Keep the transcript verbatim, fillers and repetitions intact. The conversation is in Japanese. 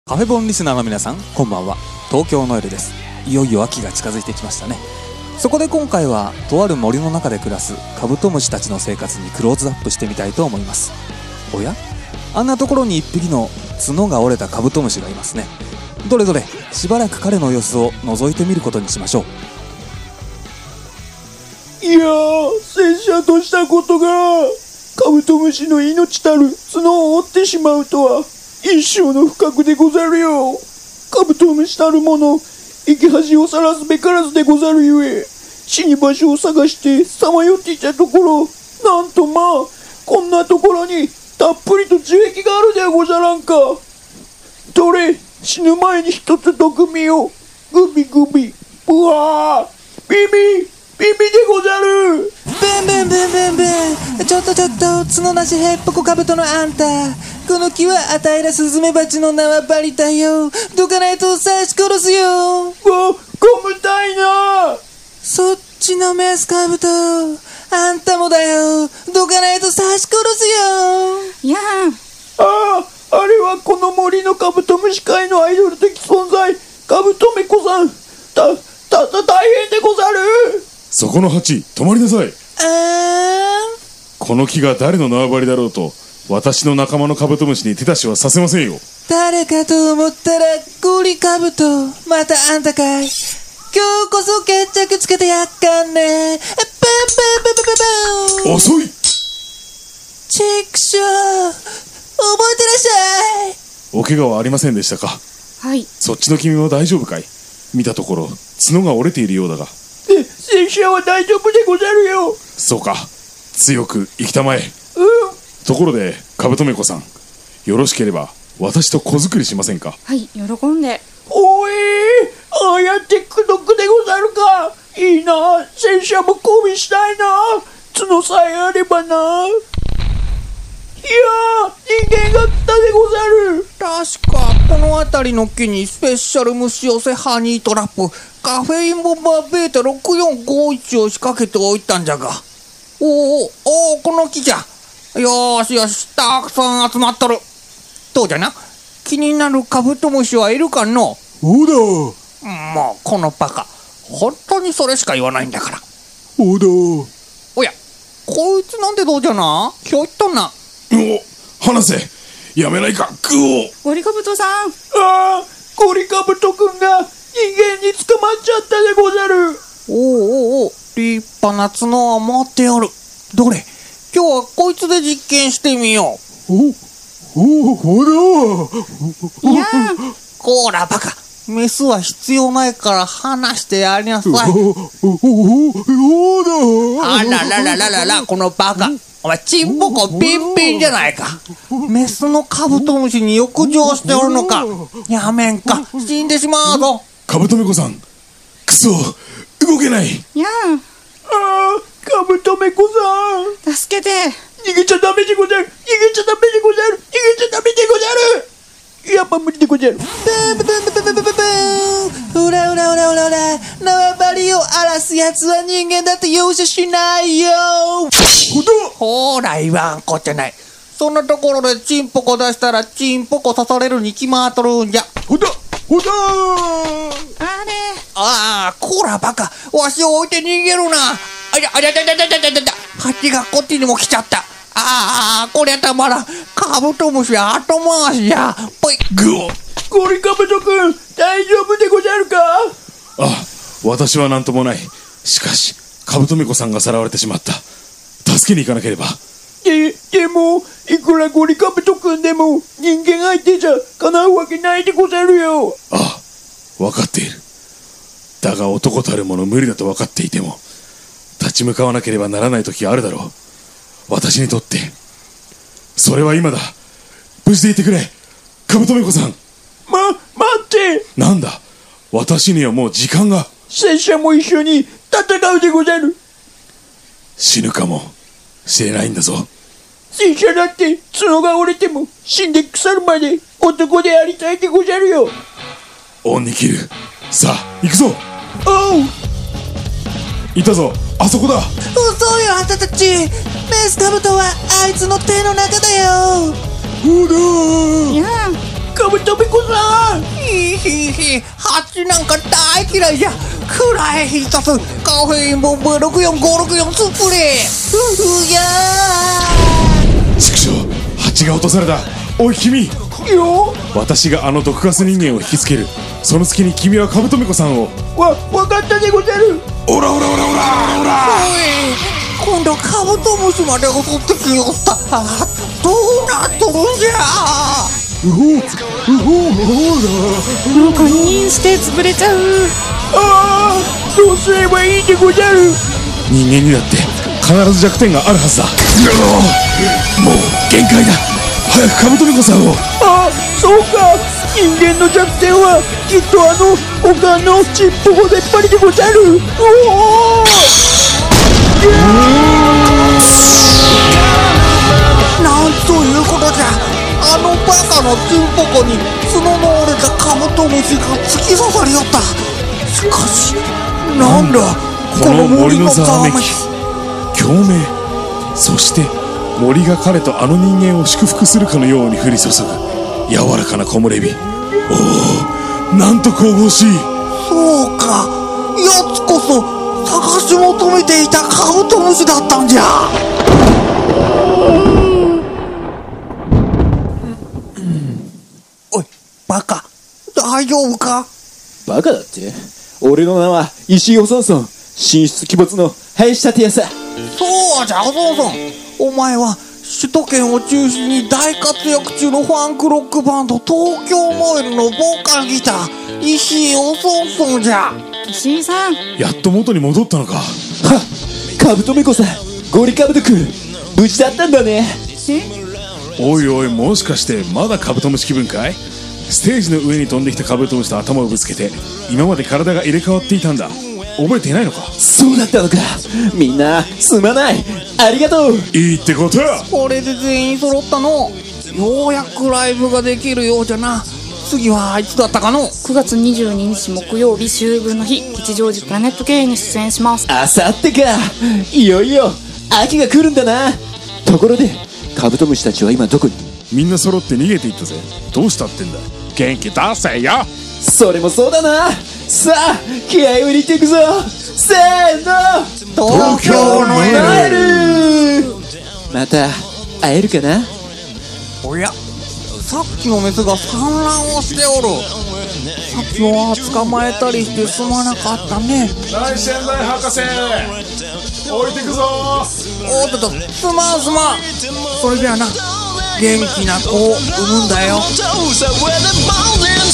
カフェボンリスナーの皆さん、こんばんは。東京の夜です。いよいよ秋が近づいてきましたね。そこで今回はとある森の中で暮らすカブトムシたちの生活にクローズアップしてみたいと思います。おや、あんなところに一匹の角が折れたカブトムシがいますね。どれどれ、しばらく彼の様子を覗いてみることにしましょう。いやー、戦車としたことがカブトムシの命たる角を折ってしまうとは一生の不覚でござるよ。カブトムシたるもの、生き恥をさらすべからずでござるゆえ、死に場所を探してさまよっていたところ、なんとまあこんなところにたっぷりと樹液があるではござらんか。どれ、死ぬ前に一つ毒味を。グビグビ、うわー、ビビビビでござる。 ブンブンブンブンブン。ちょっとちょっと、角なしへっぽこカブトのあんた、この木はあたいらスズメバチの縄張りだよ。どかないと刺し殺すよ。 ご、ごむたいな。 そっちのメスカブト、あんたもだよ。どかないと刺し殺すよ。 やん。 ああ、あれはこの森のカブトムシ界のアイドル的存在、カブトメコさん。た、た、た、大変でござる。 そこの蜂、止まりなさい。 あーん。 この木が誰の縄張りだろうと、私の仲間のカブトムシに手出しはさせませんよ。 誰かと思ったらゴリカブト、またあんたかい。今日こそ決着つけてやっかんね。バンバンバンバンバンバン。 遅い。 チックショー、覚えてらっしゃい。 お怪我はありませんでしたか。 はい。 そっちの君も大丈夫かい。見たところ角が折れているようだが。 え、戦車は大丈夫でござるよ。 そうか、強く生きたまえ。 うん。 ところでカブトメコさん、よろしければ私と子作りしませんか。 はい、喜んで。 おい、ああやってくどくでござるか。いいな、戦車も交尾したいな。角さえあればな。いやー、人間が来たでござる。 確かこの辺りの木にスペシャル虫寄せハニートラップカフェインボンバーベータろくよんごいちを仕掛けておいたんじゃが。おおおお、この木じゃ。よーしよし、たくさん集まっとる。どうじゃな、気になるカブトムシはいるかの。 おだ。 もうこのバカ、本当にそれしか言わないんだから。 おだ。 おや、こいつなんでどうじゃな、ひょいっとな。 お、離せ、やめないか、グオ。 ゴリカブトさん。 ああ、ゴリカブトくんが人間に捕まっちゃったでござる。 おおおお、立派な角を持っておる。どれ、今日はこいつで実験してみよう。 お、お、ほら。 いやん。 こらバカ、メスは必要ないから離してやりなさい。 お、お、おだ。 あらららららら、このバカ、お前チンポコピンピンじゃないか。メスのカブトムシに浴場しておるのか。やめんか、死んでしまうぞ。 カブトメコさん、クソ、動けない。 やん。 ああ、カブトメコさん、 助けて。 逃げちゃダメでござる。逃げちゃダメでござる。逃げちゃダメでござる。やっぱ無理でござる。 ブンブンブンブンブンブンブンブン。うらうらうらうらうら、縄張りを荒らすやつは人間だって容赦しないよ。ほら言わんこっちゃない。そんなところでチンポコ出したらチンポコ刺されるに決まっとるんじゃ。 ほだ、ほだ。 あれ。 ああ、こらバカ、わしを置いて逃げるな。ありゃありゃありゃありゃありゃありゃありゃ、蜂がこっちにも来ちゃった。ああ、こりゃたまらん。カブトムシは後回しじゃ。ぽい。 グオ。 ゴリカブトくん、大丈夫でござるか。 あ、私は何ともない。しかしカブトメコさんがさらわれてしまった。助けに行かなければ。 で、でもいくらゴリカブトくんでも人間相手じゃかなうわけないでござるよ。 ああ、分かっている。だが男たるもの無理だと分かっていても立ち向かわなければならない時があるだろう。私にとってそれは今だ。無事でいてくれ、カブトメコさん。 ま、待って。 なんだ、私にはもう時間が。 戦車も一緒に戦うでござる。 死ぬかもしれないんだぞ。 戦車だって角が折れても死んで腐るまで男でありたいでござるよ。 恩に切る。さあ行くぞ。 おう、 いたぞ、あそこだ。 遅いよあんたたち。メスカブトはあいつの手の中だよ。 ほだ。 やん。 カブトメコさん。 ひひひ、ハチなんか大嫌いじゃ。くらえ一つ、カフェインボンブろくよんごろくよんスプレー。うやー。 畜生、蜂が落とされた。おい君、 よ私があの毒ガス人間を引きつける。その隙に君はカブトメコさんを。 わ、わかったでござる。 オラオラオラオラオラ。 おい、今度カブトムシまで襲ってきよった。あ、どうなっとるんじゃ。 うほう、うほう、 なんかインして潰れちゃう。 ああ、どうすればいいでござる。 人間にだって必ず弱点があるはずだ。もう限界だ。早くカブトメコさんを。 ああ、そうか。人間の弱点はきっとあの他のちっぽこでっぱりでござる。おお、 なんということじゃ。あのバカのチンポコに角の折れたカブトムシが突き刺さりよった。しかしなんだこの森のざわめき。 共鳴。そして森が彼とあの人間を祝福するかのように降り注ぐ柔らかな木漏れ日。おお、なんと神々しい。 そうか、やつこそ探し求めていたカブトムシだったんじゃ。おいバカ、大丈夫か。 バカだって。俺の名は石井おそんそん、神出鬼没の林立屋さ。 そうじゃおそんそん、お前は首都圏を中心に大活躍中のファンクロックバンド東京モエルのボーカルギター石井おそんそんじゃ。 石井さん、 やっと元に戻ったのか。 はっ、カブトメコさん、ゴリカブト君、無事だったんだね。 おいおい、もしかしてまだカブトムシ気分かい。ステージの上に飛んできたカブトムシと頭をぶつけて今まで体が入れ替わっていたんだ。覚えていないのか。 そうだったのか。みんなすまない、ありがとう。 いいってことや。 これで全員揃ったの。ようやくライブができるようじゃな。次はいつだったかの。 くがつにじゅうににち木曜日秋分の日、吉祥寺プラネット系に出演します。 あさってか。いよいよ秋が来るんだな。ところでカブトムシたちは今どこに。 みんな揃って逃げていったぜ。どうしたってんだ。元気出せよ。 それもそうだな。さあ気合を入れていくぞ。せーの、 東京のエル。また会えるかな。 おや、さっきのメスが産卵をしておる。さっきは捕まえたりしてすまなかったね。 何してんだい博士。置いてくぞ。 おっとっと、すまんすまん。それじゃあな、元気な子を産むんだよ。